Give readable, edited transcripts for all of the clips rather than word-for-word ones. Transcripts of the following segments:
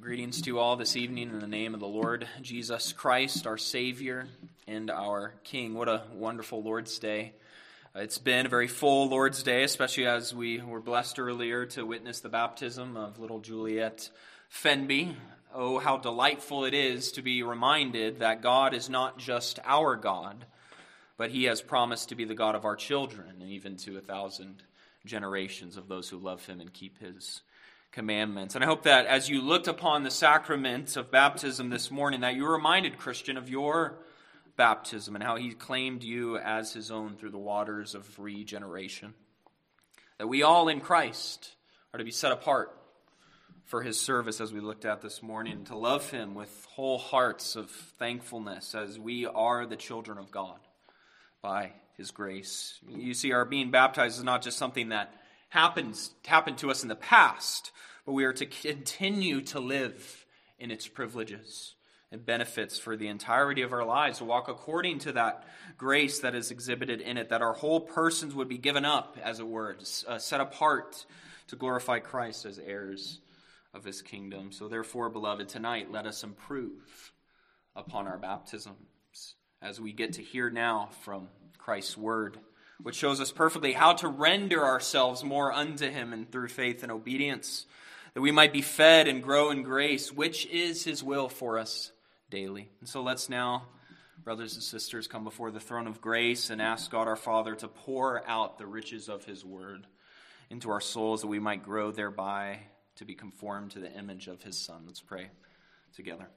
Greetings to you all this evening in the name of the Lord Jesus Christ, our Savior and our King. What a wonderful Lord's Day. It's been a very full Lord's Day, especially as we were blessed earlier to witness the baptism of little Juliet Fenby. Oh, how delightful it is to be reminded that God is not just our God, but He has promised to be the God of our children, and even to 1,000 generations of those who love Him and keep His commandments. And I hope that as you looked upon the sacrament of baptism this morning, that you were reminded, Christian, of your baptism and how He claimed you as His own through the waters of regeneration. That we all in Christ are to be set apart for His service, as we looked at this morning, to love Him with whole hearts of thankfulness as we are the children of God by His grace. You see, our being baptized is not just something that happened to us in the past, but we are to continue to live in its privileges and benefits for the entirety of our lives, to walk according to that grace that is exhibited in it, that our whole persons would be given up, as it were, set apart to glorify Christ as heirs of His kingdom. So therefore, beloved, tonight let us improve upon our baptisms as we get to hear now from Christ's word, which shows us perfectly how to render ourselves more unto Him and through faith and obedience, that we might be fed and grow in grace, which is His will for us daily. And so let's now, brothers and sisters, come before the throne of grace and ask God our Father to pour out the riches of His word into our souls, that we might grow thereby to be conformed to the image of His Son. Let's pray together.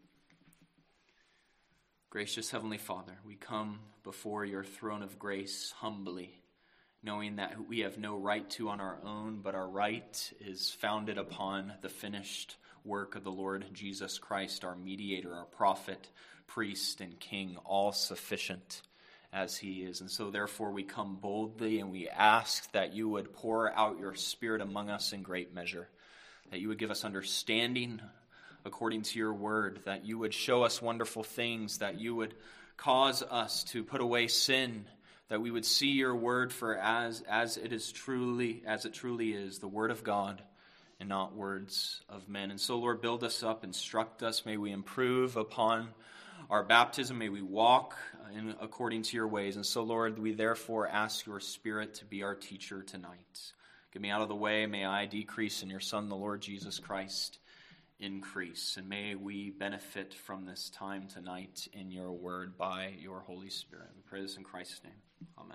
Gracious Heavenly Father, we come before your throne of grace humbly, knowing that we have no right to on our own, but our right is founded upon the finished work of the Lord Jesus Christ, our mediator, our prophet, priest, and king, all sufficient as He is. And so therefore we come boldly and we ask that you would pour out your Spirit among us in great measure, that you would give us understanding according to your word, that you would show us wonderful things, that you would cause us to put away sin, that we would see your word for as it truly is, the word of God and not words of men. And so, Lord, build us up, instruct us. May we improve upon our baptism. May we walk according to your ways. And so, Lord, we therefore ask your Spirit to be our teacher tonight. Get me out of the way. May I decrease, in your Son, the Lord Jesus Christ, increase. And may we benefit from this time tonight in your word by your Holy Spirit. We pray this in Christ's name. Amen.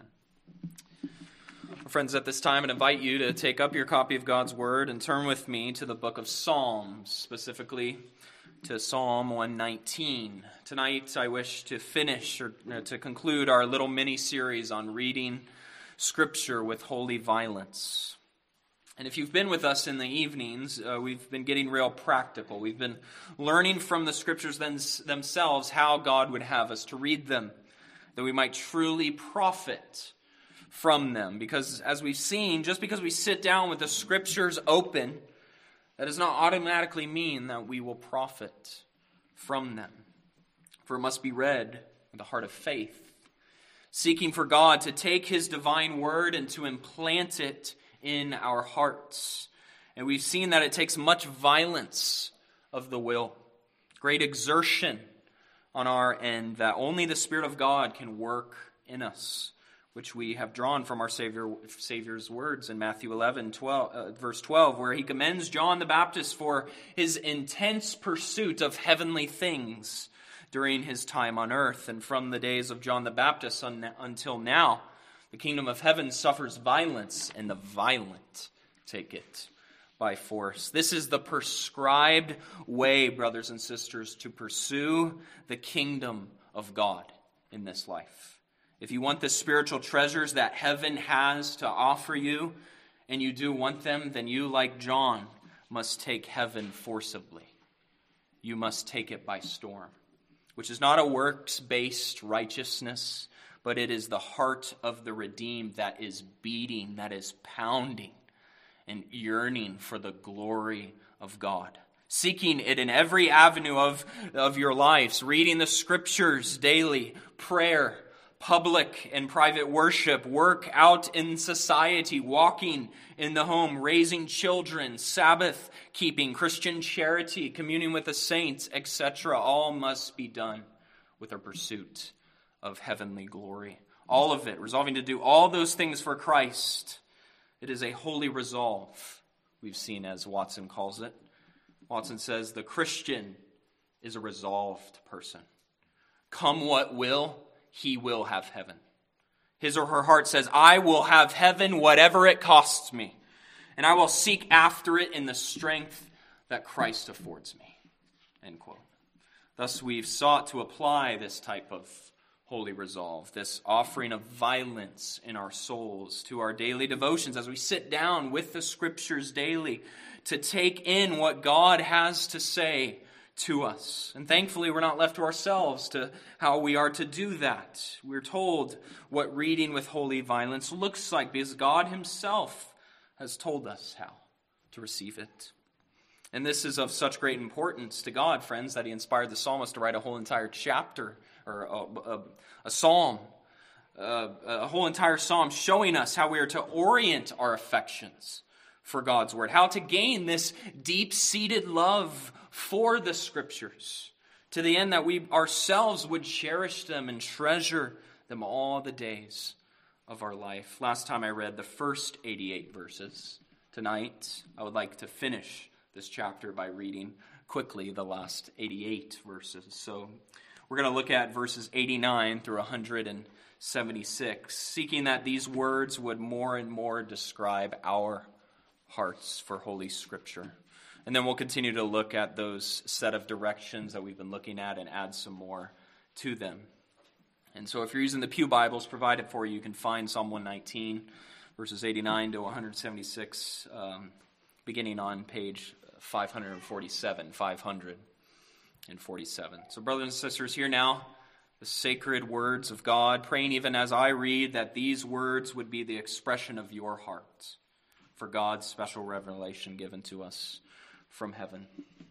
Friends, at this time, I'd invite you to take up your copy of God's word and turn with me to the book of Psalms, specifically to Psalm 119. Tonight, I wish to finish or to conclude our little mini-series on reading Scripture with holy violence. And if you've been with us in the evenings, we've been getting real practical. We've been learning from the Scriptures themselves how God would have us to read them, that we might truly profit from them. Because as we've seen, just because we sit down with the Scriptures open, that does not automatically mean that we will profit from them. For it must be read with the heart of faith, seeking for God to take His divine word and to implant it in our hearts. And we've seen that it takes much violence of the will, great exertion on our end, that only the Spirit of God can work in us, which we have drawn from our Savior's words in Matthew 11, verse 12, where He commends John the Baptist for his intense pursuit of heavenly things during his time on earth. And from the days of John the Baptist until now, the kingdom of heaven suffers violence, and the violent take it by force. This is the prescribed way, brothers and sisters, to pursue the kingdom of God in this life. If you want the spiritual treasures that heaven has to offer you, and you do want them, then you, like John, must take heaven forcibly. You must take it by storm, which is not a works-based righteousness, but it is the heart of the redeemed that is beating, that is pounding and yearning for the glory of God. Seeking it in every avenue of your lives, reading the Scriptures daily, prayer, public and private worship, work out in society, walking in the home, raising children, Sabbath keeping, Christian charity, communing with the saints, etc. All must be done with a pursuit of heavenly glory. All of it, resolving to do all those things for Christ. It is a holy resolve, we've seen as Watson calls it. Watson says the Christian is a resolved person. Come what will, he will have heaven. His or her heart says, I will have heaven whatever it costs me, and I will seek after it in the strength that Christ affords me. End quote. Thus we've sought to apply this type of holy resolve, this offering of violence in our souls to our daily devotions as we sit down with the Scriptures daily to take in what God has to say to us. And thankfully, we're not left to ourselves to how we are to do that. We're told what reading with holy violence looks like because God himself has told us how to receive it. And this is of such great importance to God, friends, that he inspired the psalmist to write a whole entire chapter or a psalm, a whole entire psalm showing us how we are to orient our affections for God's word, how to gain this deep-seated love for the Scriptures, to the end that we ourselves would cherish them and treasure them all the days of our life. Last time I read the first 88 verses. Tonight, I would like to finish this chapter by reading quickly the last 88 verses. So we're going to look at verses 89 through 176, seeking that these words would more and more describe our hearts for Holy Scripture. And then we'll continue to look at those set of directions that we've been looking at and add some more to them. And so if you're using the Pew Bibles provided for you, you can find Psalm 119, verses 89 to 176, beginning on page 547. So brothers and sisters, hear now the sacred words of God, praying even as I read that these words would be the expression of your heart for God's special revelation given to us from heaven.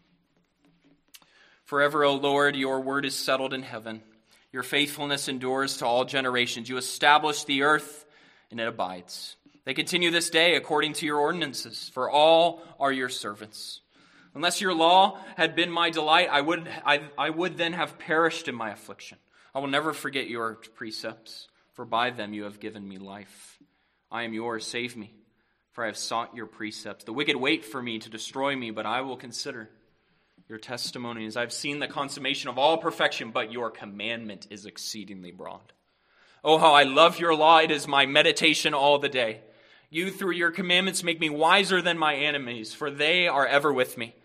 Forever, O Lord, your word is settled in heaven. Your faithfulness endures to all generations. You establish the earth, and it abides. They continue this day according to your ordinances, for all are your servants. Unless your law had been my delight, I would then have perished in my affliction. I will never forget your precepts, for by them you have given me life. I am yours, save me, for I have sought your precepts. The wicked wait for me to destroy me, but I will consider your testimonies. I have seen the consummation of all perfection, but your commandment is exceedingly broad. Oh, how I love your law. It is my meditation all the day. You, through your commandments, make me wiser than my enemies, for they are ever with me.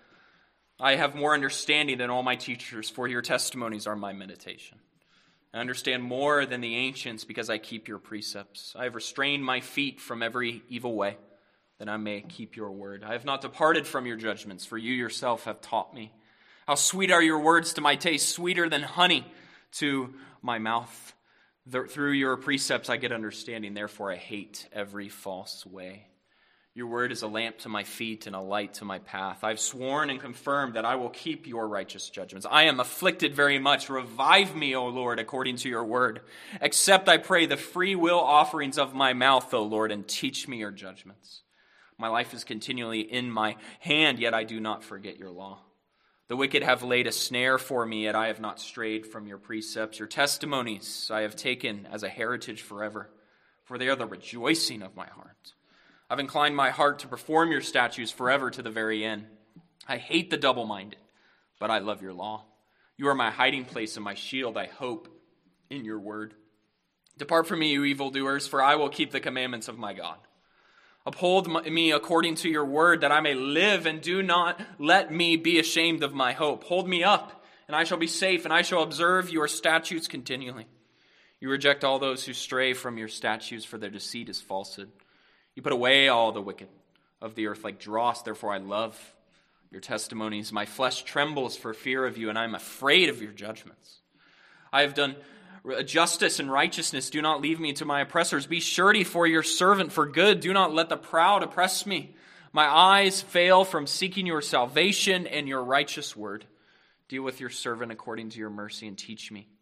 I have more understanding than all my teachers, for your testimonies are my meditation. I understand more than the ancients because I keep your precepts. I have restrained my feet from every evil way, that I may keep your word. I have not departed from your judgments, for you yourself have taught me. How sweet are your words to my taste, sweeter than honey to my mouth. Through your precepts I get understanding, therefore I hate every false way. Your word is a lamp to my feet and a light to my path. I've sworn and confirmed that I will keep your righteous judgments. I am afflicted very much. Revive me, O Lord, according to your word. Accept, I pray, the free will offerings of my mouth, O Lord, and teach me your judgments. My life is continually in my hand, yet I do not forget your law. The wicked have laid a snare for me, yet I have not strayed from your precepts. Your testimonies I have taken as a heritage forever, for they are the rejoicing of my heart. I've inclined my heart to perform your statutes forever to the very end. I hate the double-minded, but I love your law. You are my hiding place and my shield. I hope in your word. Depart from me, you evildoers, for I will keep the commandments of my God. Uphold me according to your word, that I may live, and do not let me be ashamed of my hope. Hold me up, and I shall be safe, and I shall observe your statutes continually. You reject all those who stray from your statutes, for their deceit is falsehood. You put away all the wicked of the earth like dross, therefore I love your testimonies. My flesh trembles for fear of you, and I am afraid of your judgments. I have done justice and righteousness. Do not leave me to my oppressors. Be surety for your servant for good. Do not let the proud oppress me. My eyes fail from seeking your salvation and your righteous word. Deal with your servant according to your mercy and teach me.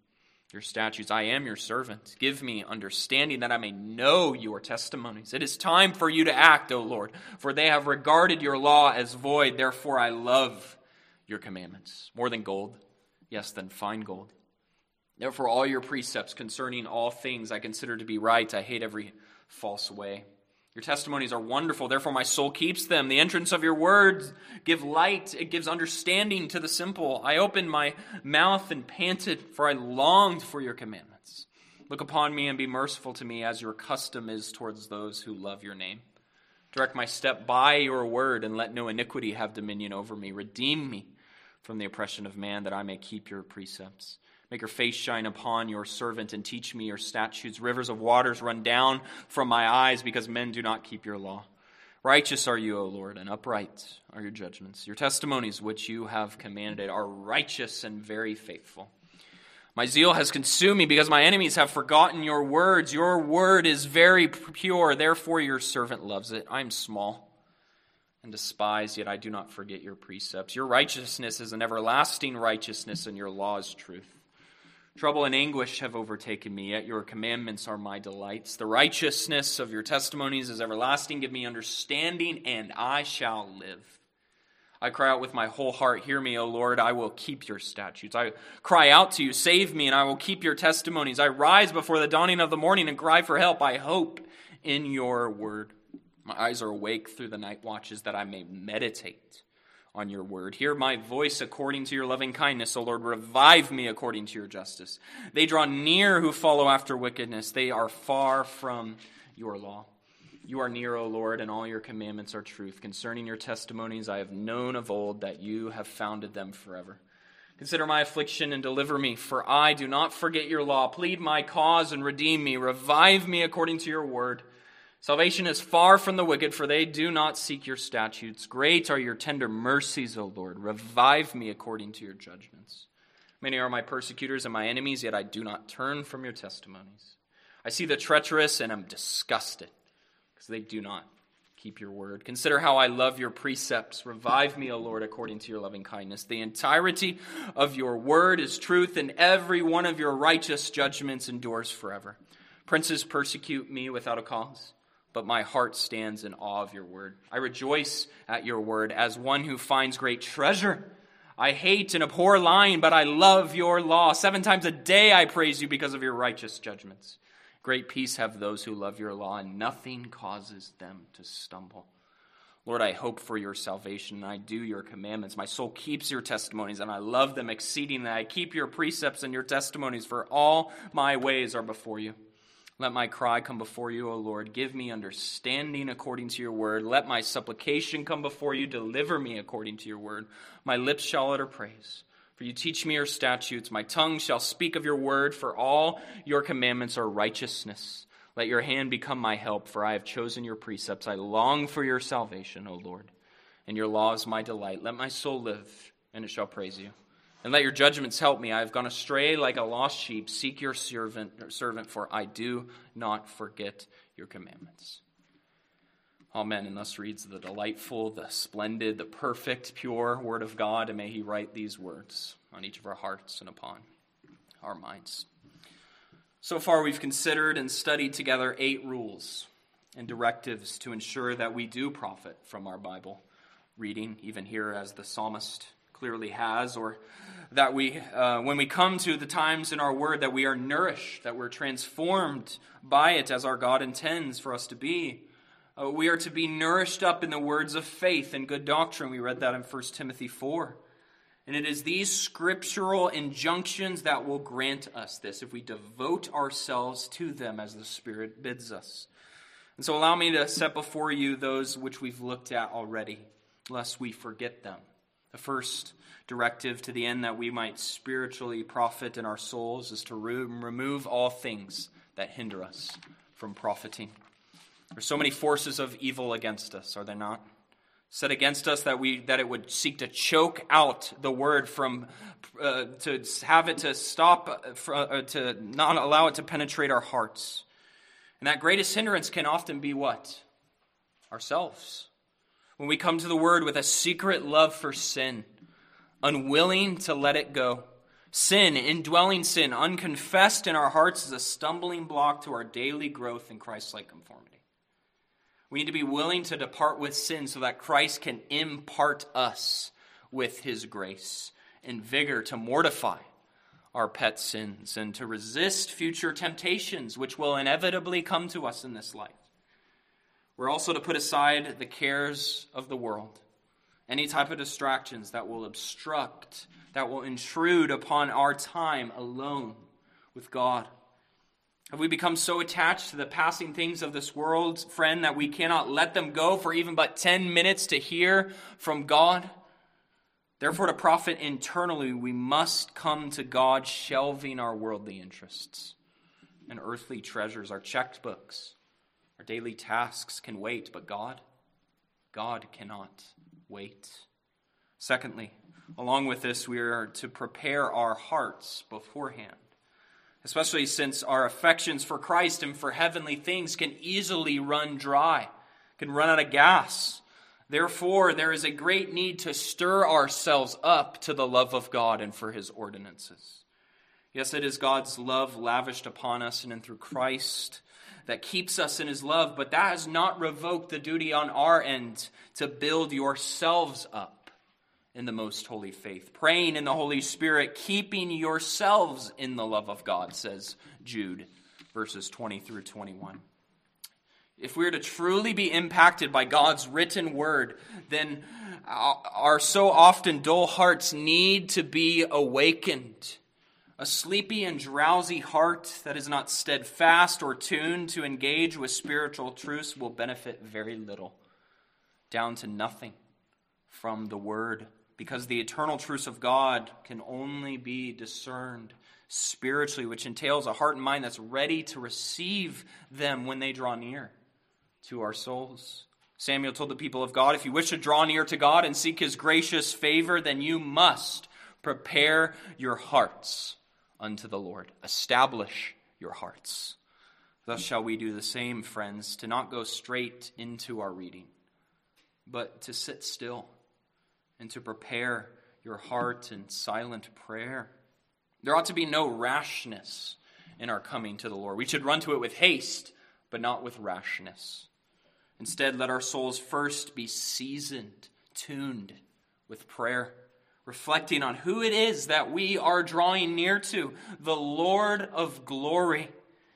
your statutes. I am your servant. Give me understanding that I may know your testimonies. It is time for you to act, O Lord, for they have regarded your law as void. Therefore I love your commandments more than gold, yes, than fine gold. Therefore all your precepts concerning all things I consider to be right. I hate every false way. Your testimonies are wonderful, therefore my soul keeps them. The entrance of your words give light, it gives understanding to the simple. I opened my mouth and panted, for I longed for your commandments. Look upon me and be merciful to me, as your custom is towards those who love your name. Direct my step by your word, and let no iniquity have dominion over me. Redeem me from the oppression of man, that I may keep your precepts. Make your face shine upon your servant and teach me your statutes. Rivers of waters run down from my eyes because men do not keep your law. Righteous are you, O Lord, and upright are your judgments. Your testimonies which you have commanded are righteous and very faithful. My zeal has consumed me because my enemies have forgotten your words. Your word is very pure, therefore your servant loves it. I am small and despised, yet I do not forget your precepts. Your righteousness is an everlasting righteousness, and your law is truth. Trouble and anguish have overtaken me, yet your commandments are my delights. The righteousness of your testimonies is everlasting. Give me understanding, and I shall live. I cry out with my whole heart, hear me, O Lord, I will keep your statutes. I cry out to you, save me, and I will keep your testimonies. I rise before the dawning of the morning and cry for help. I hope in your word. My eyes are awake through the night watches, that I may meditate on your word. Hear my voice according to your loving kindness, O Lord. Revive me according to your justice. They draw near who follow after wickedness. They are far from your law. You are near, O Lord, and all your commandments are truth. Concerning your testimonies, I have known of old that you have founded them forever. Consider my affliction and deliver me, for I do not forget your law. Plead my cause and redeem me. Revive me according to your word. Salvation is far from the wicked, for they do not seek your statutes. Great are your tender mercies, O Lord. Revive me according to your judgments. Many are my persecutors and my enemies, yet I do not turn from your testimonies. I see the treacherous and am disgusted, because they do not keep your word. Consider how I love your precepts. Revive me, O Lord, according to your loving kindness. The entirety of your word is truth, and every one of your righteous judgments endures forever. Princes persecute me without a cause, but my heart stands in awe of your word. I rejoice at your word as one who finds great treasure. I hate and abhor lying, but I love your law. 7 times a day I praise you because of your righteous judgments. Great peace have those who love your law, and nothing causes them to stumble. Lord, I hope for your salvation, and I do your commandments. My soul keeps your testimonies, and I love them exceedingly. I keep your precepts and your testimonies, for all my ways are before you. Let my cry come before you, O Lord. Give me understanding according to your word. Let my supplication come before you. Deliver me according to your word. My lips shall utter praise. For you teach me your statutes. My tongue shall speak of your word, for all your commandments are righteousness. Let your hand become my help, for I have chosen your precepts. I long for your salvation, O Lord, and your law is my delight. Let my soul live, and it shall praise you. And let your judgments help me. I have gone astray like a lost sheep. Seek your servant, for I do not forget your commandments. Amen. And thus reads the delightful, the splendid, the perfect, pure word of God. And may he write these words on each of our hearts and upon our minds. So far we've considered and studied together 8 rules and directives to ensure that we do profit from our Bible reading, even here as the psalmist clearly has, or that we, when we come to the times in our word, that we are nourished, that we're transformed by it as our God intends for us to be. We are to be nourished up in the words of faith and good doctrine. We read that in 1 Timothy 4. And it is these scriptural injunctions that will grant us this if we devote ourselves to them as the Spirit bids us. And so allow me to set before you those which we've looked at already, lest we forget them. The first directive, to the end that we might spiritually profit in our souls, is to remove all things that hinder us from profiting. There's so many forces of evil against us, are there not? Set against us that it would seek to choke out the word from, to have it to stop, to not allow it to penetrate our hearts. And that greatest hindrance can often be what? Ourselves. When we come to the word with a secret love for sin, unwilling to let it go, Sin, indwelling sin, unconfessed in our hearts, is a stumbling block to our daily growth in Christ-like conformity. We need to be willing to depart with sin so that Christ can impart us with his grace and vigor to mortify our pet sins and to resist future temptations which will inevitably come to us in this life. We're also to put aside the cares of the world, any type of distractions that will obstruct, that will intrude upon our time alone with God. Have we become so attached to the passing things of this world, friend, that we cannot let them go for even but 10 minutes to hear from God? Therefore, to profit internally, we must come to God, shelving our worldly interests and earthly treasures, our checkbooks, our daily tasks can wait, but God cannot wait. Secondly, along with this, we are to prepare our hearts beforehand, especially since our affections for Christ and for heavenly things can easily run dry, can run out of gas. Therefore, there is a great need to stir ourselves up to the love of God and for his ordinances. Yes, it is God's love lavished upon us and through Christ that keeps us in his love, but that has not revoked the duty on our end to build yourselves up in the most holy faith, praying in the Holy Spirit, keeping yourselves in the love of God, says Jude, verses 20 through 21. If we are to truly be impacted by God's written word, then our so often dull hearts need to be awakened. A sleepy and drowsy heart that is not steadfast or tuned to engage with spiritual truths will benefit very little, down to nothing from the word, because the eternal truths of God can only be discerned spiritually, which entails a heart and mind that's ready to receive them when they draw near to our souls. Samuel told the people of God, if you wish to draw near to God and seek his gracious favor, then you must prepare your hearts unto the Lord. Establish your hearts. Thus shall we do the same, friends, to not go straight into our reading, but to sit still and to prepare your heart in silent prayer. There ought to be no rashness in our coming to the Lord. We should run to it with haste, but not with rashness. Instead, let our souls first be seasoned, tuned with prayer, reflecting on who it is that we are drawing near to, the Lord of glory.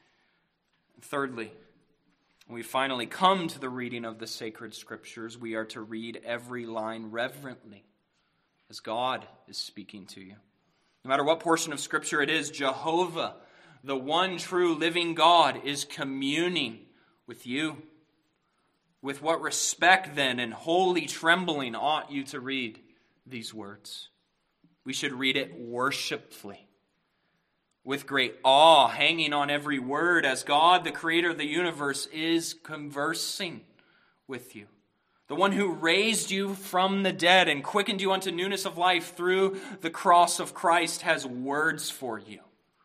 Thirdly, when we finally come to the reading of the sacred scriptures, we are to read every line reverently, as God is speaking to you. No matter what portion of scripture it is, Jehovah, the one true living God, is communing with you. With what respect, then, and holy trembling ought you to read these words? We should read it worshipfully, with great awe hanging on every word, as God, the creator of the universe, is conversing with you. The one who raised you from the dead and quickened you unto newness of life through the cross of Christ has words for you,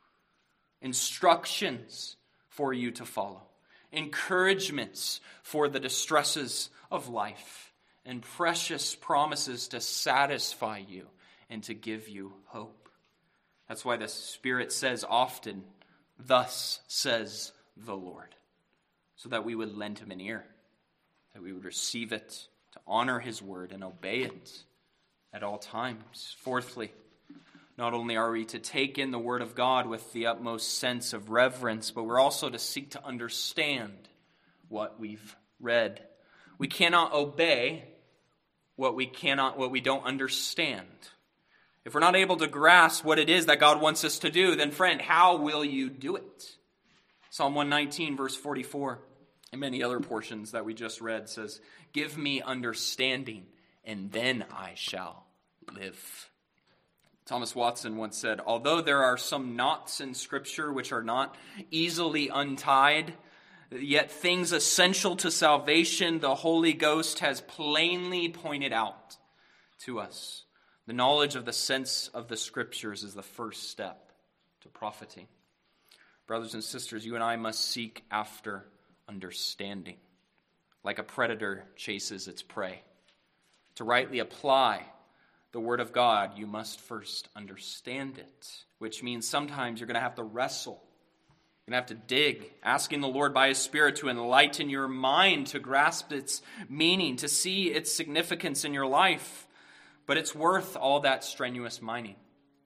instructions for you to follow, encouragements for the distresses of life, and precious promises to satisfy you and to give you hope. That's why the Spirit says often, thus says the Lord, so that we would lend him an ear, that we would receive it, to honor his word and obey it at all times. Fourthly, not only are we to take in the word of God with the utmost sense of reverence, but we're also to seek to understand what we've read. We cannot obey what we don't understand. If we're not able to grasp what it is that God wants us to do, then friend, how will you do it? Psalm 119, verse 44, and many other portions that we just read says, give me understanding, and then I shall live. Thomas Watson once said, although there are some knots in Scripture which are not easily untied, yet things essential to salvation the Holy Ghost has plainly pointed out to us. The knowledge of the sense of the Scriptures is the first step to profiting. Brothers and sisters, you and I must seek after understanding, like a predator chases its prey, to rightly apply the Word of God, you must first understand it, which means sometimes you're going to have to wrestle. You're going to have to dig, asking the Lord by His Spirit to enlighten your mind, to grasp its meaning, to see its significance in your life. But it's worth all that strenuous mining.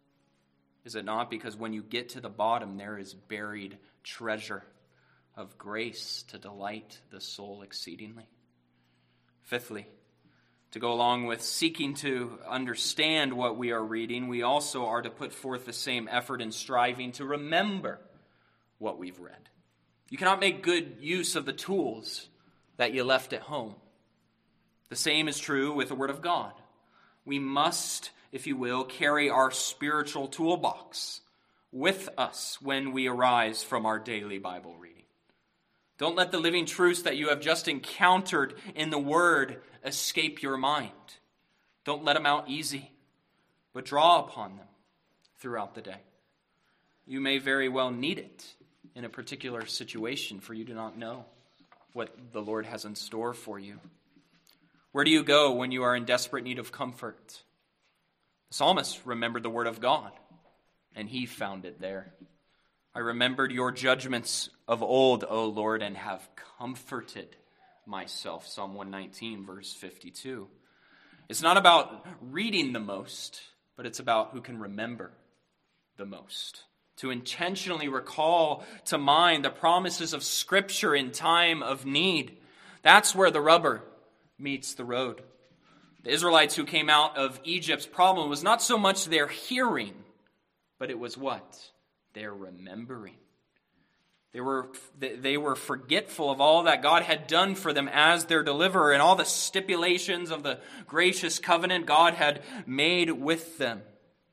Is it not? Because when you get to the bottom, there is buried treasure of grace to delight the soul exceedingly. Fifthly, to go along with seeking to understand what we are reading, we also are to put forth the same effort in striving to remember what we've read. You cannot make good use of the tools that you left at home. The same is true with the Word of God. We must, if you will, carry our spiritual toolbox with us when we arise from our daily Bible reading. Don't let the living truths that you have just encountered in the Word escape your mind. Don't let them out easy, but draw upon them throughout the day. You may very well need it in a particular situation, for you do not know what the Lord has in store for you. Where do you go when you are in desperate need of comfort? The psalmist remembered the Word of God, and he found it there. I remembered your judgments of old, O Lord, and have comforted myself. Psalm 119, verse 52. It's not about reading the most, but it's about who can remember the most. To intentionally recall to mind the promises of Scripture in time of need. That's where the rubber meets the road. The Israelites who came out of Egypt's problem was not so much their hearing, but it was what? Their remembering. They were forgetful of all that God had done for them as their deliverer and all the stipulations of the gracious covenant God had made with them.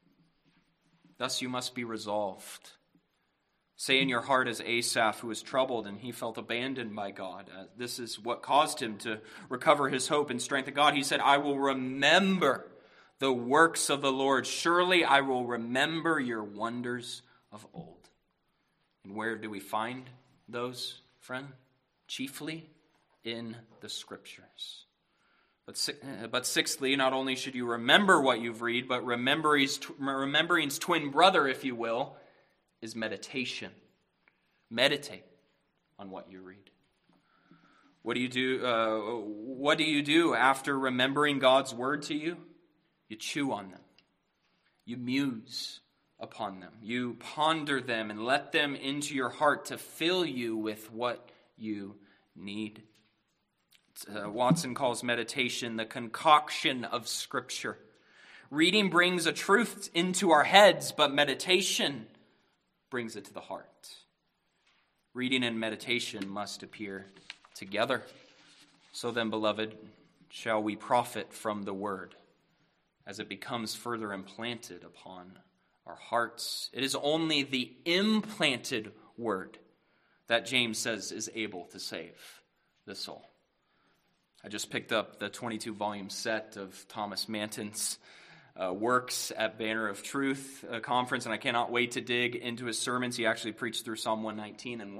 Thus you must be resolved. Say in your heart as Asaph, who was troubled and he felt abandoned by God. This is what caused him to recover his hope and strength in God. He said, I will remember the works of the Lord. Surely I will remember your wonders of old. And where do we find those, friend? Chiefly in the Scriptures. But sixthly, not only should you remember what you've read, but remembering's twin brother, if you will, is meditation. Meditate on what you read. What do you do after remembering God's word to you? You chew on them. You muse upon them. You ponder them and let them into your heart to fill you with what you need. Watson calls meditation the concoction of Scripture. Reading brings a truth into our heads, but meditation brings it to the heart. Reading and meditation must appear together. So then, beloved, shall we profit from the word as it becomes further implanted upon our hearts. It is only the implanted word that James says is able to save the soul. I just picked up the 22-volume set of Thomas Manton's works at Banner of Truth conference, and I cannot wait to dig into his sermons. He actually preached through Psalm 119 and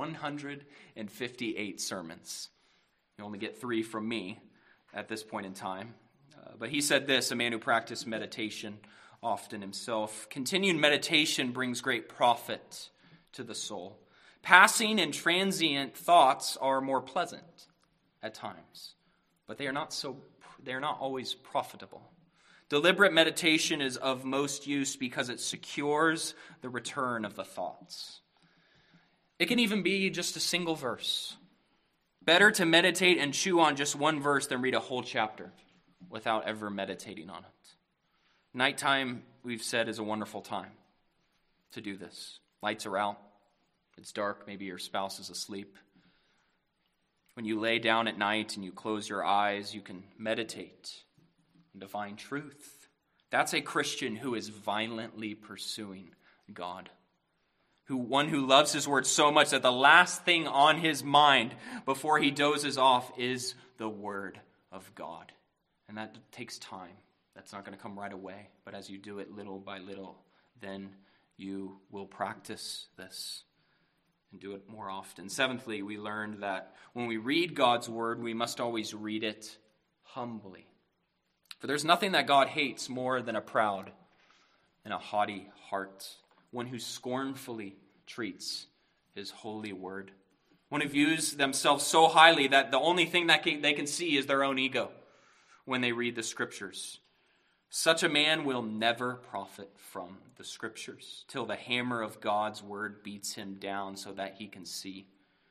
158 sermons. You only get 3 from me at this point in time. But he said this, a man who practiced meditation often himself: continued meditation brings great profit to the soul. Passing and transient thoughts are more pleasant at times, but they are not always profitable. Deliberate meditation is of most use because it secures the return of the thoughts. It can even be just a single verse. Better to meditate and chew on just one verse than read a whole chapter without ever meditating on it. Nighttime, we've said, is a wonderful time to do this. Lights are out. It's dark. Maybe your spouse is asleep. When you lay down at night and you close your eyes, you can meditate on divine truth. That's a Christian who is violently pursuing God. One who loves his word so much that the last thing on his mind before he dozes off is the word of God. And that takes time. That's not going to come right away. But as you do it little by little, then you will practice this and do it more often. Seventhly, we learned that when we read God's word, we must always read it humbly. For there's nothing that God hates more than a proud and a haughty heart, one who scornfully treats his holy word, one who views themselves so highly that the only thing that they can see is their own ego when they read the Scriptures. Such a man will never profit from the Scriptures till the hammer of God's word beats him down so that he can see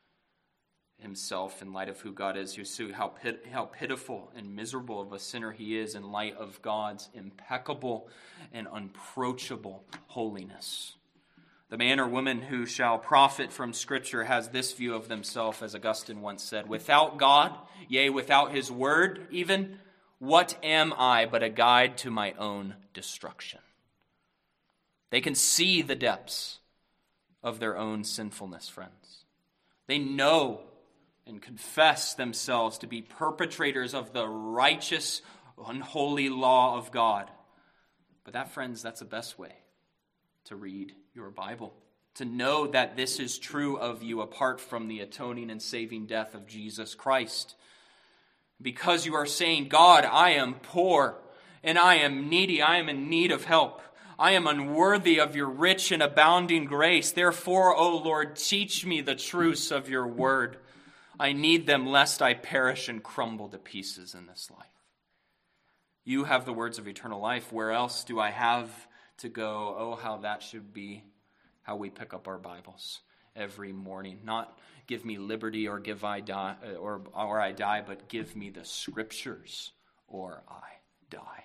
himself in light of who God is. You see how pitiful and miserable of a sinner he is in light of God's impeccable and unapproachable holiness. The man or woman who shall profit from Scripture has this view of themselves, as Augustine once said, without God, yea, without his word even, what am I but a guide to my own destruction? They can see the depths of their own sinfulness, friends. They know and confess themselves to be perpetrators of the righteous, unholy law of God. But that, friends, that's the best way to read your Bible, to know that this is true of you apart from the atoning and saving death of Jesus Christ. Because you are saying, God, I am poor and I am needy. I am in need of help. I am unworthy of your rich and abounding grace. Therefore, O Lord, teach me the truths of your word. I need them lest I perish and crumble to pieces in this life. You have the words of eternal life. Where else do I have to go? Oh, how that should be how we pick up our Bibles every morning. Not give me liberty or I die, but give me the Scriptures or I die.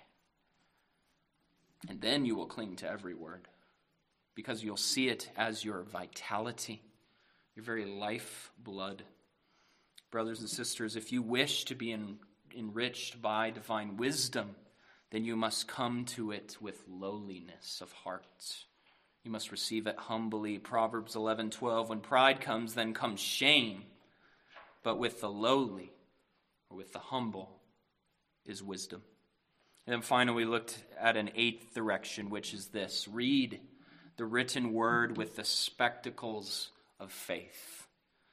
And then you will cling to every word, because you'll see it as your vitality, your very life blood. Brothers and sisters, if you wish to be enriched by divine wisdom, then you must come to it with lowliness of heart. You must receive it humbly. Proverbs 11:12, when pride comes, then comes shame. But with the lowly, or with the humble, is wisdom. And then finally, we looked at an eighth direction, which is this: read the written word with the spectacles of faith,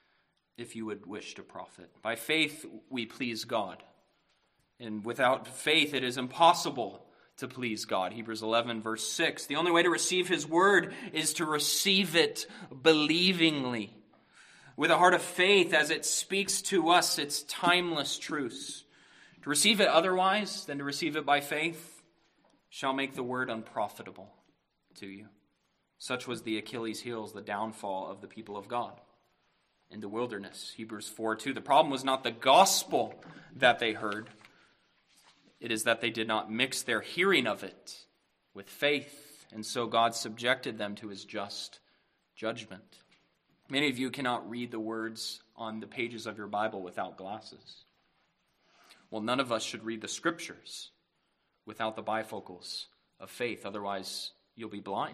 if you would wish to profit. By faith, we please God. And without faith, it is impossible to please God. Hebrews 11, verse 6. The only way to receive his word is to receive it believingly, with a heart of faith as it speaks to us its timeless truths. To receive it otherwise than to receive it by faith shall make the word unprofitable to you. Such was the Achilles' heels, the downfall of the people of God in the wilderness. Hebrews 4:2. The problem was not the gospel that they heard. It is that they did not mix their hearing of it with faith, and so God subjected them to his just judgment. Many of you cannot read the words on the pages of your Bible without glasses. Well, none of us should read the Scriptures without the bifocals of faith. Otherwise, you'll be blind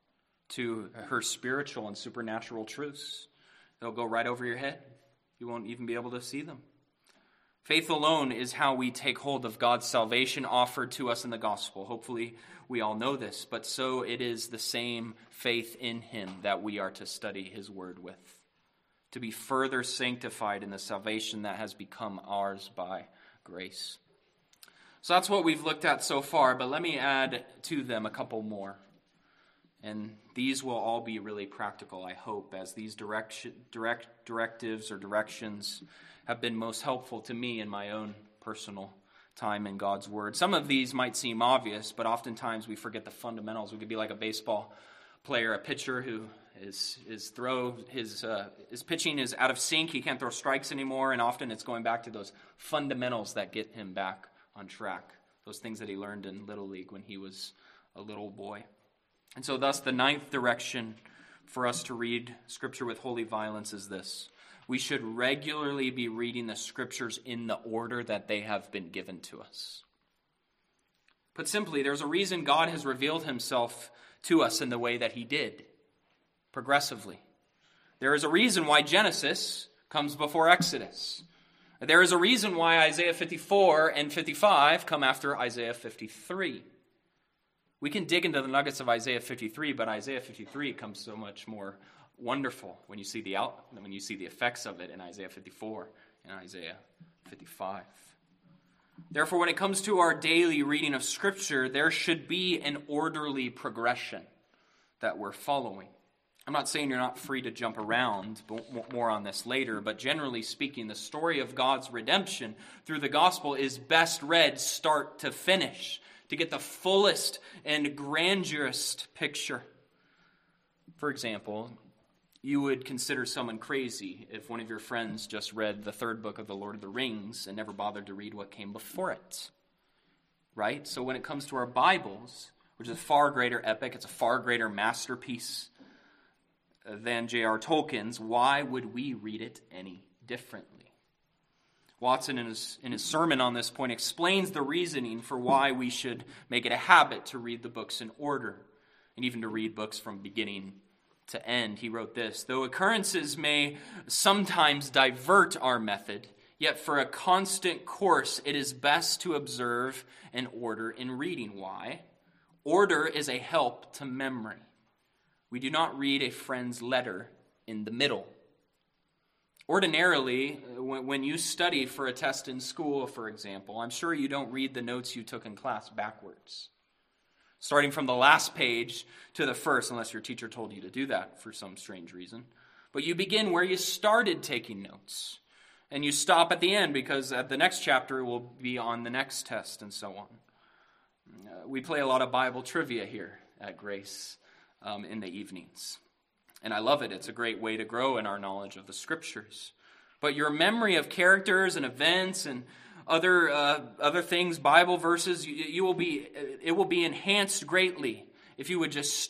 to her spiritual and supernatural truths. They'll go right over your head. You won't even be able to see them. Faith alone is how we take hold of God's salvation offered to us in the gospel. Hopefully, we all know this, but so it is the same faith in him that we are to study his word with, to be further sanctified in the salvation that has become ours by grace. So that's what we've looked at so far, but let me add to them a couple more. And these will all be really practical, I hope, as these directives or directions have been most helpful to me in my own personal time in God's Word. Some of these might seem obvious, but oftentimes we forget the fundamentals. We could be like a baseball player, a pitcher who his pitching is out of sync. He can't throw strikes anymore, and often it's going back to those fundamentals that get him back on track, those things that he learned in Little League when he was a little boy. And so thus the ninth direction for us to read Scripture with holy violence is this: we should regularly be reading the Scriptures in the order that they have been given to us. Put simply, there's a reason God has revealed himself to us in the way that he did, progressively. There is a reason why Genesis comes before Exodus. There is a reason why Isaiah 54 and 55 come after Isaiah 53. We can dig into the nuggets of Isaiah 53, but Isaiah 53 comes so much more wonderful when you see the effects of it in Isaiah 54 and Isaiah 55. Therefore, when it comes to our daily reading of Scripture, there should be an orderly progression that we're following. I'm not saying you're not free to jump around, but more on this later, but generally speaking, the story of God's redemption through the gospel is best read start to finish, to get the fullest and grandiosest picture. For example, you would consider someone crazy if one of your friends just read the third book of the Lord of the Rings and never bothered to read what came before it. Right? So when it comes to our Bibles, which is a far greater epic, it's a far greater masterpiece than J.R. Tolkien's, why would we read it any differently? Watson, in his sermon on this point, explains the reasoning for why we should make it a habit to read the books in order, and even to read books from beginning to end. He wrote this: though occurrences may sometimes divert our method, yet for a constant course it is best to observe an order in reading. Why? Order is a help to memory. We do not read a friend's letter in the middle. Ordinarily, when you study for a test in school, for example, I'm sure you don't read the notes you took in class backwards, starting from the last page to the first, unless your teacher told you to do that for some strange reason. But you begin where you started taking notes, and you stop at the end because at the next chapter it will be on the next test, and so on. We play a lot of Bible trivia here at Grace in the evenings. And I love it. It's a great way to grow in our knowledge of the Scriptures. But your memory of characters and events and other things, Bible verses, it will be enhanced greatly if you would just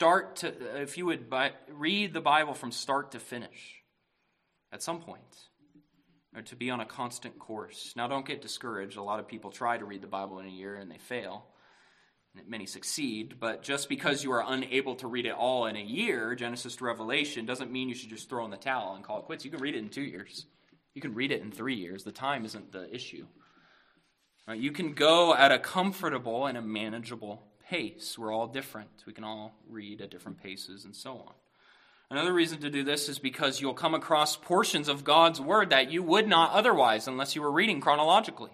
read the Bible from start to finish at some point, or to be on a constant course. Now, don't get discouraged. A lot of people try to read the Bible in a year and they fail. Many succeed, but just because you are unable to read it all in a year, Genesis to Revelation, doesn't mean you should just throw in the towel and call it quits. You can read it in 2 years. You can read it in 3 years. The time isn't the issue. Right? You can go at a comfortable and a manageable pace. We're all different. We can all read at different paces and so on. Another reason to do this is because you'll come across portions of God's Word that you would not otherwise unless you were reading chronologically.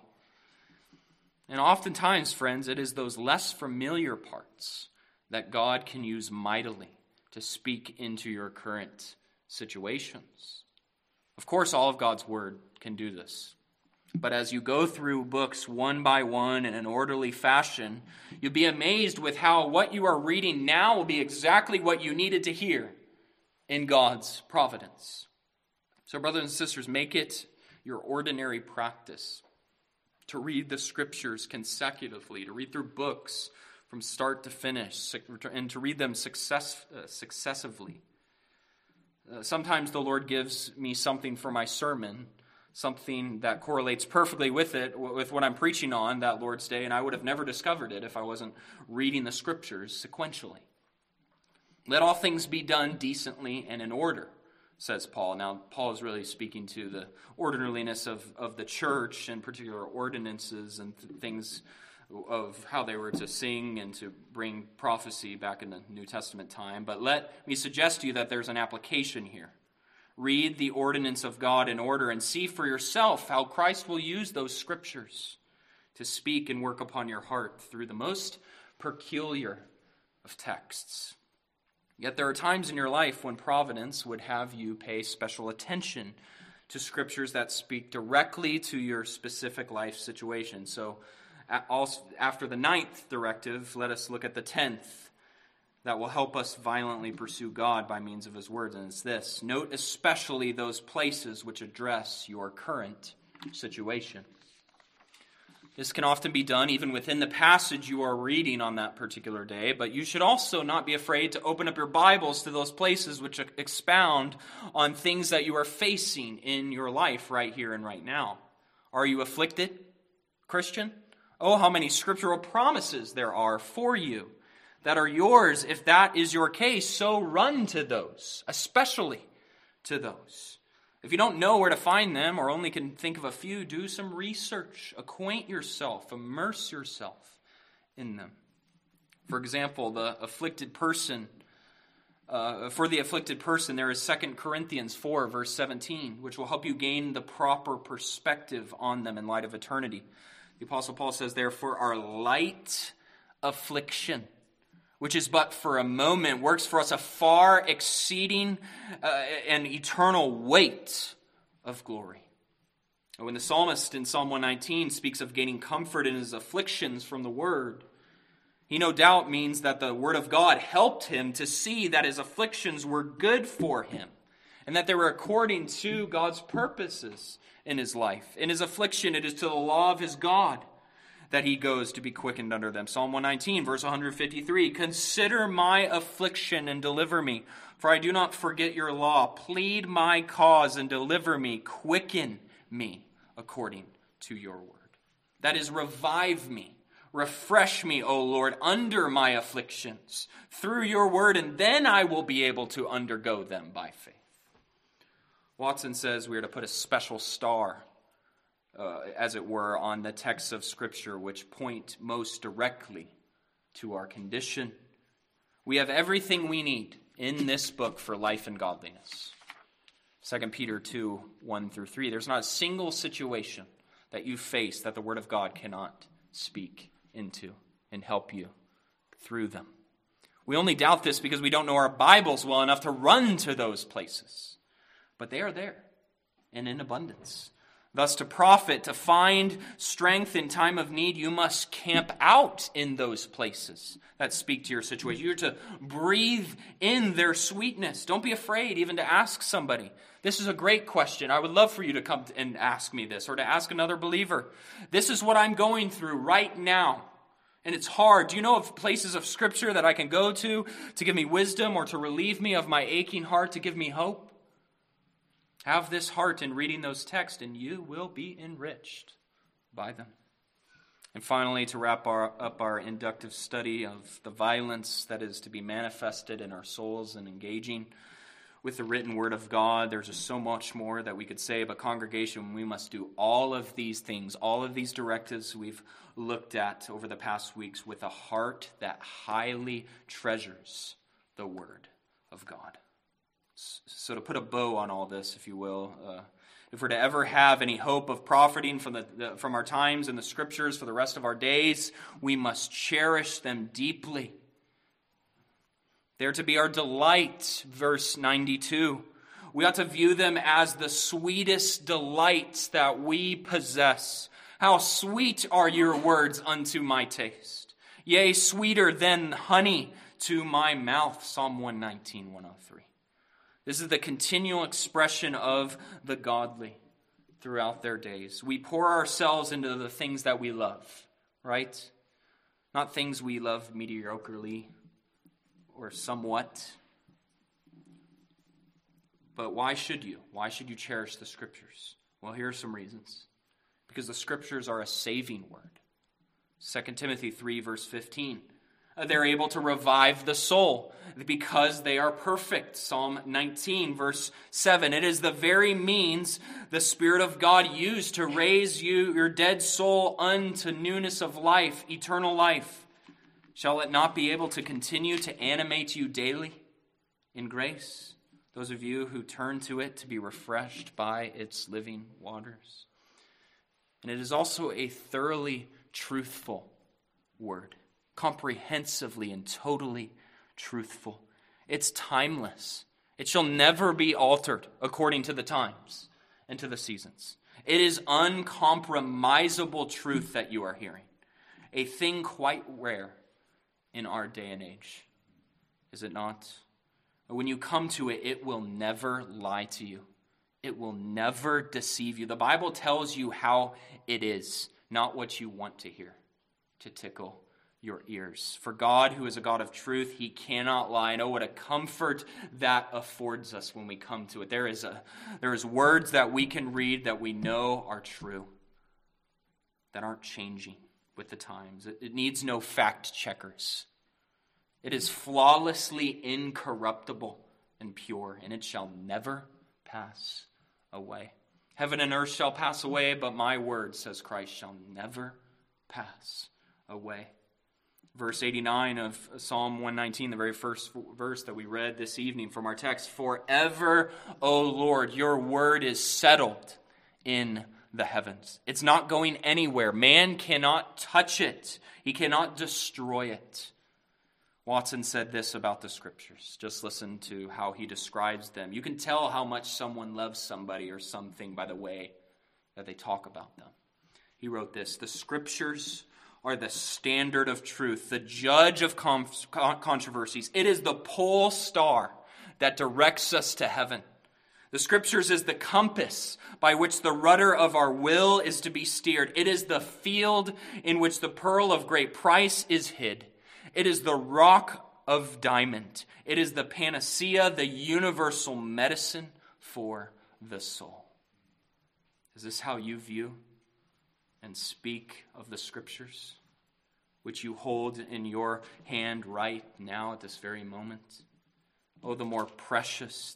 And oftentimes, friends, it is those less familiar parts that God can use mightily to speak into your current situations. Of course, all of God's Word can do this. But as you go through books one by one in an orderly fashion, you'll be amazed with how what you are reading now will be exactly what you needed to hear in God's providence. So, brothers and sisters, make it your ordinary practice to read the Scriptures consecutively, to read through books from start to finish, and to read them successively. Sometimes the Lord gives me something for my sermon, something that correlates perfectly with what I'm preaching on that Lord's Day, and I would have never discovered it if I wasn't reading the Scriptures sequentially. Let all things be done decently and in order, says Paul. Now, Paul is really speaking to the orderliness of the church, and particular ordinances and things of how they were to sing and to bring prophecy back in the New Testament time. But let me suggest to you that there's an application here. Read the ordinance of God in order and see for yourself how Christ will use those Scriptures to speak and work upon your heart through the most peculiar of texts. Yet there are times in your life when providence would have you pay special attention to Scriptures that speak directly to your specific life situation. So after the 9th directive, let us look at the 10th that will help us violently pursue God by means of His words, and it's this: note especially those places which address your current situation. This can often be done even within the passage you are reading on that particular day, but you should also not be afraid to open up your Bibles to those places which expound on things that you are facing in your life right here and right now. Are you afflicted, Christian? Oh, how many scriptural promises there are for you that are yours if that is your case. So run to those, especially to those. If you don't know where to find them or only can think of a few, do some research. Acquaint yourself, immerse yourself in them. For example, the afflicted person, for the afflicted person, there is 2 Corinthians 4, verse 17, which will help you gain the proper perspective on them in light of eternity. The Apostle Paul says, therefore, our light affliction, which is but for a moment, works for us a far exceeding and eternal weight of glory. And when the psalmist in Psalm 119 speaks of gaining comfort in his afflictions from the Word, he no doubt means that the Word of God helped him to see that his afflictions were good for him and that they were according to God's purposes in his life. In his affliction, it is to the law of his God that he goes to be quickened under them. Psalm 119, verse 153, consider my affliction and deliver me, for I do not forget your law. Plead my cause and deliver me. Quicken me according to your word. That is, revive me. Refresh me, O Lord, under my afflictions through your word, and then I will be able to undergo them by faith. Watson says we are to put a special star, as it were, on the texts of Scripture which point most directly to our condition. We have everything we need in this book for life and godliness. 2 Peter 2, 1 through 3. There's not a single situation that you face that the Word of God cannot speak into and help you through them. We only doubt this because we don't know our Bibles well enough to run to those places. But they are there and in abundance. Thus, to profit, to find strength in time of need, you must camp out in those places that speak to your situation. You're to breathe in their sweetness. Don't be afraid even to ask somebody. This is a great question. I would love for you to come and ask me this, or to ask another believer. This is what I'm going through right now, and it's hard. Do you know of places of Scripture that I can go to give me wisdom or to relieve me of my aching heart, to give me hope? Have this heart in reading those texts, and you will be enriched by them. And finally, to wrap up our inductive study of the violence that is to be manifested in our souls and engaging with the written Word of God, there's just so much more that we could say. But congregation, we must do all of these things, all of these directives we've looked at over the past weeks with a heart that highly treasures the Word of God. So to put a bow on all this, if you will, if we're to ever have any hope of profiting from our times in the Scriptures for the rest of our days, we must cherish them deeply. They're to be our delight, verse 92. We ought to view them as the sweetest delights that we possess. How sweet are your words unto my taste. Yea, sweeter than honey to my mouth. Psalm 119, 103. This is the continual expression of the godly throughout their days. We pour ourselves into the things that we love, right? Not things we love mediocrely or somewhat. But why should you? Why should you cherish the Scriptures? Well, here are some reasons. Because the Scriptures are a saving word. 2 Timothy 3, verse 15. They're able to revive the soul because they are perfect. Psalm 19, verse 7. It is the very means the Spirit of God used to raise your dead soul unto newness of life, eternal life. Shall it not be able to continue to animate you daily in grace? Those of you who turn to it to be refreshed by its living waters. And it is also a thoroughly truthful word. Comprehensively and totally truthful. It's timeless. It shall never be altered according to the times and to the seasons. It is uncompromisable truth that you are hearing. A thing quite rare in our day and age. Is it not? When you come to it, it will never lie to you. It will never deceive you. The Bible tells you how it is, not what you want to hear to tickle your ears. For God, who is a God of truth, he cannot lie. And oh, what a comfort that affords us when we come to it. There is words that we can read that we know are true, that aren't changing with the times. It needs no fact checkers. It is flawlessly incorruptible and pure, and it shall never pass away. Heaven and earth shall pass away, but my word, says Christ, shall never pass away. Verse 89 of Psalm 119, the very first verse that we read this evening from our text. Forever, O Lord, your word is settled in the heavens. It's not going anywhere. Man cannot touch it. He cannot destroy it. Watson said this about the Scriptures. Just listen to how he describes them. You can tell how much someone loves somebody or something by the way that they talk about them. He wrote this: the Scriptures are the standard of truth, the judge of controversies. It is the pole star that directs us to heaven. The Scriptures is the compass by which the rudder of our will is to be steered. It is the field in which the pearl of great price is hid. It is the rock of diamond. It is the panacea, the universal medicine for the soul. Is this how you view and speak of the Scriptures, which you hold in your hand right now at this very moment? Oh, the more precious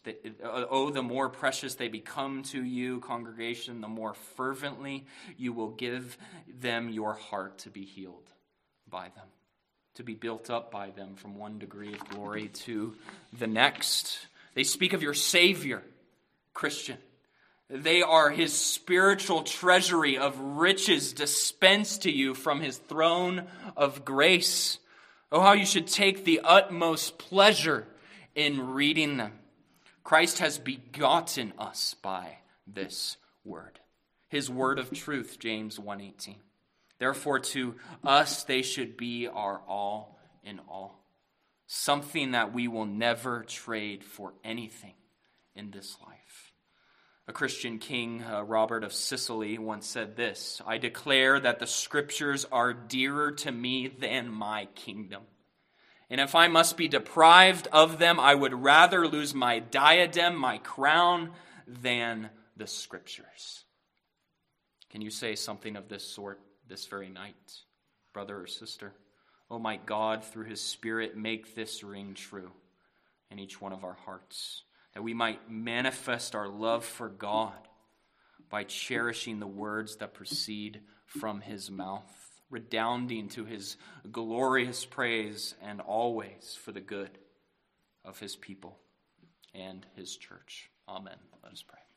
they become to you, congregation, the more fervently you will give them your heart to be healed by them, to be built up by them from one degree of glory to the next. They speak of your Savior, Christian. They are his spiritual treasury of riches dispensed to you from his throne of grace. Oh, how you should take the utmost pleasure in reading them. Christ has begotten us by this word, his word of truth, James 1:18. Therefore, to us they should be our all in all, something that we will never trade for anything in this life. A Christian king, Robert of Sicily, once said this: I declare that the Scriptures are dearer to me than my kingdom. And if I must be deprived of them, I would rather lose my diadem, my crown, than the Scriptures. Can you say something of this sort this very night, brother or sister? Oh, my God, through his Spirit, make this ring true in each one of our hearts, that we might manifest our love for God by cherishing the words that proceed from his mouth, redounding to his glorious praise and always for the good of his people and his church. Amen. Let us pray.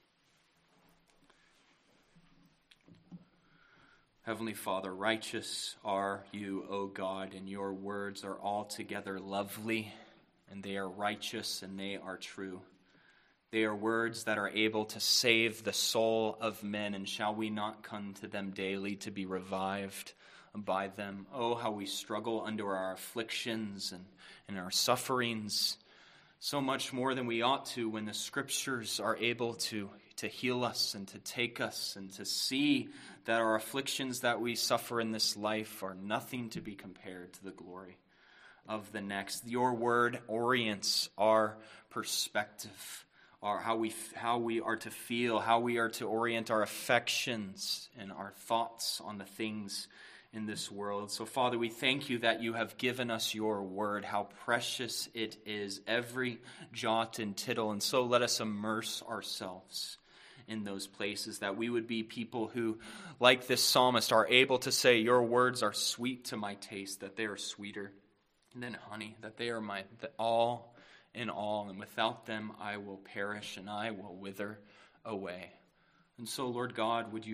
Heavenly Father, righteous are you, O God, and your words are altogether lovely, and they are righteous and they are true. They are words that are able to save the soul of men, and shall we not come to them daily to be revived by them? Oh, how we struggle under our afflictions and our sufferings, so much more than we ought to, when the Scriptures are able to heal us and to take us and to see that our afflictions that we suffer in this life are nothing to be compared to the glory of the next. Your word orients our perspective, how we are to feel, how we are to orient our affections and our thoughts on the things in this world. So, Father, we thank you that you have given us your word, how precious it is, every jot and tittle. And so let us immerse ourselves in those places, that we would be people who, like this psalmist, are able to say, your words are sweet to my taste, that they are sweeter than honey, that they are my all in all, and without them I will perish and I will wither away. And so, Lord God, would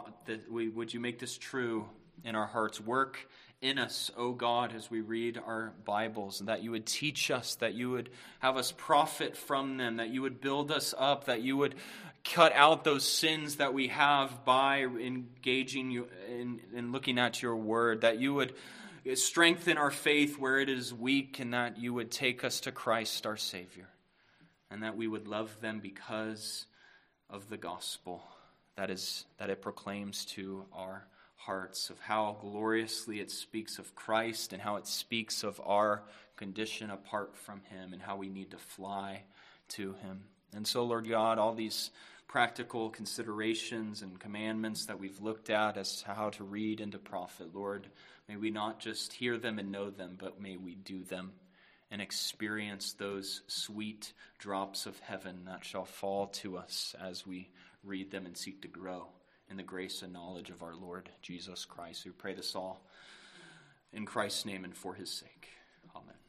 you make this true in our hearts? Work in us, O God, as we read our Bibles, and that you would teach us, that you would have us profit from them, that you would build us up, that you would cut out those sins that we have by engaging you in looking at your word, that you would strengthen our faith where it is weak, and that you would take us to Christ our Savior, and that we would love them because of the gospel that it proclaims to our hearts, of how gloriously it speaks of Christ and how it speaks of our condition apart from him and how we need to fly to him. And so, Lord God, all these practical considerations and commandments that we've looked at as to how to read and to profit, Lord, may we not just hear them and know them, but may we do them and experience those sweet drops of heaven that shall fall to us as we read them and seek to grow in the grace and knowledge of our Lord Jesus Christ. We pray this all in Christ's name and for his sake. Amen.